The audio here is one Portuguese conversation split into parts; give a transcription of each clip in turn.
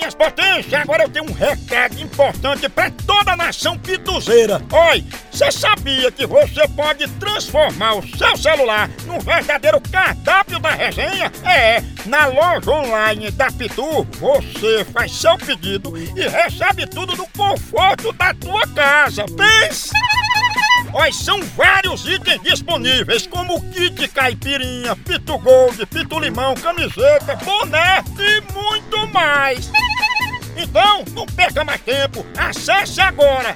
minhas potências, agora eu tenho um recado importante pra toda a nação pituzeira. Oi, você sabia que você pode transformar o seu celular num verdadeiro cardápio da resenha? Na loja online da Pitu, você faz seu pedido e recebe tudo no conforto da tua casa. Pensa! Olha, são vários itens disponíveis, como kit caipirinha, Pitu Gold, Pitu Limão, camiseta, boné e muito mais. Então, não perca mais tempo, acesse agora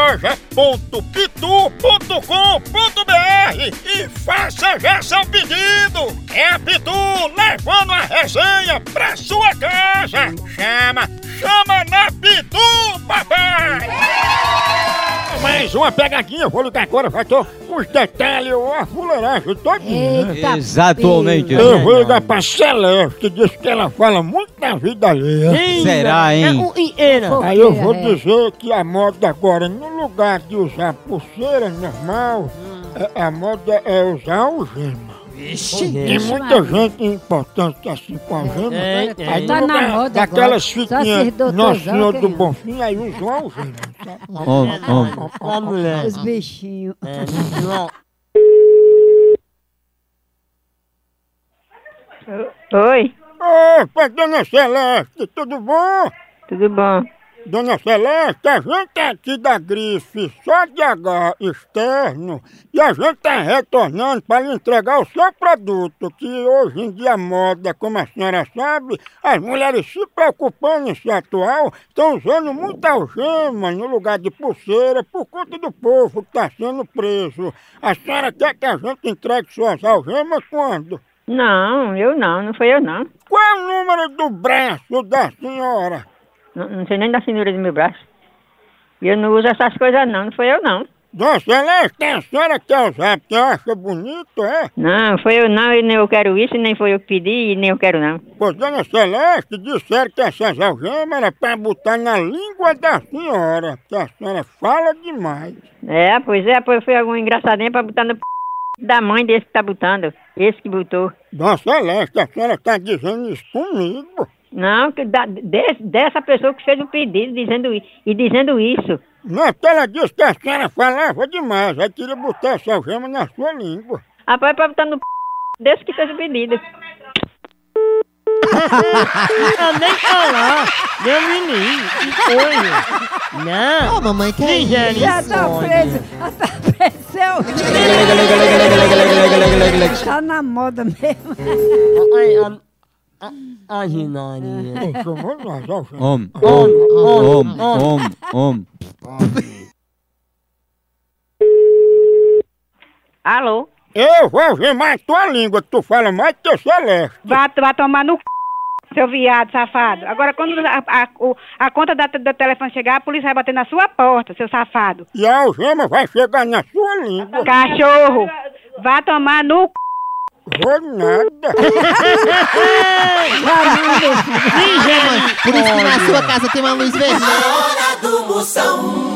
loja.pitu.com.br e faça já seu pedido. É a Pitu levando a resenha pra sua casa. Chama na Pitu, papai! Mais uma pegadinha, vou ligar agora, vai ter os detalhes, a fuleiragem todinha. Exatamente. Eu vou ligar pra Celeste, que diz que ela fala muito da vida alheia. Será, hein? Aí eu vou dizer que a moda agora, no lugar de usar pulseira normal, a moda é usar algema. Tem muita gente importante assim com algema. Aí Tá na moda daquelas agora. Só fitinhas esses doutores Nosso Senhor do querendo. Bonfim, aí usam algema. Mulher. Os bichinhos. Oi, Opa, Dona Celeste, tudo bom? tudo bom? Dona Celeste, a gente é aqui da grife só de H externo e a gente tá retornando para lhe entregar o seu produto, que hoje em dia a moda, como a senhora sabe, as mulheres se preocupando em ser atual, estão usando muita algema no lugar de pulseira por conta do povo que está sendo preso. A senhora quer que a gente entregue suas algemas quando? Não, não foi eu não. Qual é o número do braço da senhora? Não sei nem da cintura do meu braço. E eu não uso essas coisas não foi eu não. Dona Celeste, a senhora quer usar porque acha bonito, é? Não, foi eu não, e nem eu quero isso, nem foi eu que pedi, e nem eu quero não. Pois, Dona Celeste, disseram que essas algemas eram para botar na língua da senhora, que a senhora fala demais. Pois foi algum engraçadinho pra botar no da mãe desse que tá botando. Esse que botou. Dona Celeste, a senhora está dizendo isso comigo. Não, dessa pessoa que fez o pedido dizendo isso. Não, porque ela disse que a senhora falava demais, aí queria botar essa algema na sua língua. Rapaz, pra botar no desse que fez o pedido. Não, nem falar, meu menino, que coisa. Não. Ô, mamãe, que é isso? Já tá preso. Já tá preso. Tá na moda mesmo. A Ginarinha. Chamou nós, algemas. Homem. Alô? Eu vou algemar a tua língua, que tu fala mais que o Celeste. Vai tomar no seu viado safado. Agora, quando a conta do telefone chegar, a polícia vai bater na sua porta, seu safado. E a algema vai chegar na sua língua. Cachorro, vai tomar no Vou nada. Por isso que na sua casa tem uma luz vermelha. Hora do Moção.